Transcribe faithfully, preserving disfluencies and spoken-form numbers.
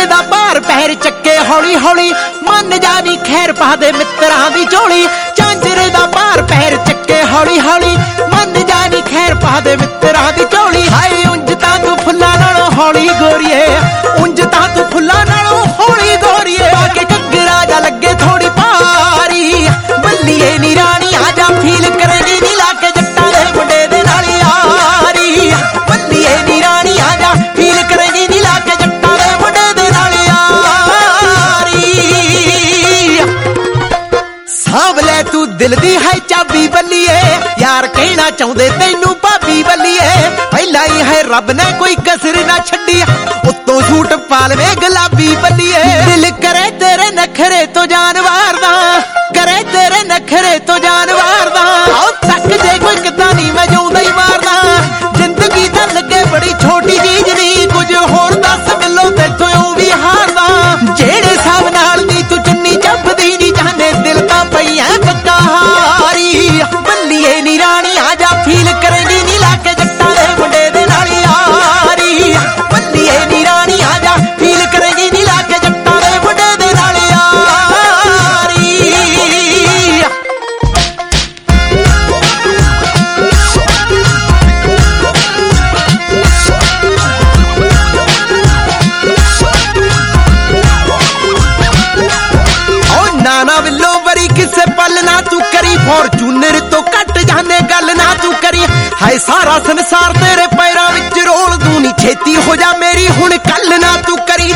झांझर दा भार पैर चक्के हौली हौली मन जानी खैर पा दे मित्रां दी झोली झांझर दा भार पैर चक्के हौली हौली मन जानी खैर पा दे मित्रां दी झोली हाय उंज तां तू फुल्लां नालों हौली गोरीए उंज तां तू फुल्लां नालों हौली गोरीए आके घग्गरा जा लगे थोड़ी भारी बल्लीए नी रानी आजा फील करेगी नी लाके जट्टां दे मुंडे दे नाल यारी बल्लीए नी रानी आजा फील करेगी नी लाके जट्टां दे मुंडे दे नाल यारी साभ ले तू दिल दी है चाबी बल्लीए यार कहना चाहुंदे तैनू भाभी बल्लीए पहला ही है रब ने कोई कसर ना छड्डी उत्तों सूट पालवे गुलाबी बल्लीए दिल करे तेरे नखरे तो जानवर दा करे तेरे नखरे तो जानवर दा आओ तक जे कोई किता नहीं मैं जाऊंदा ही मारदा जिंदगी तां लगे बड़ी छोटी चीज नहीं कुछ होर दस मिलो तेथों ओ भी हारदा जेड़े साहब नाल दी तू चुन्नी जपदी नहीं जाने दिल तां पई ऐ पक्का हारी बल्लीए नी रानी आजा फील करेगी नी लाके जट्टां दे मुंडे दे नाल यारी बल्लीए नी रानी आजा फील करेगी नी लाके जट्टां दे मुंडे दे नाल यारी नाना विलो वरी किसे पल ना तू करी फॉर्चूनर तो कट जाने गल ना तू करी हाय सारा संसार तेरे पैरां विच रोल दूं नी छेती हो जा मेरी हुण कल ना तू करी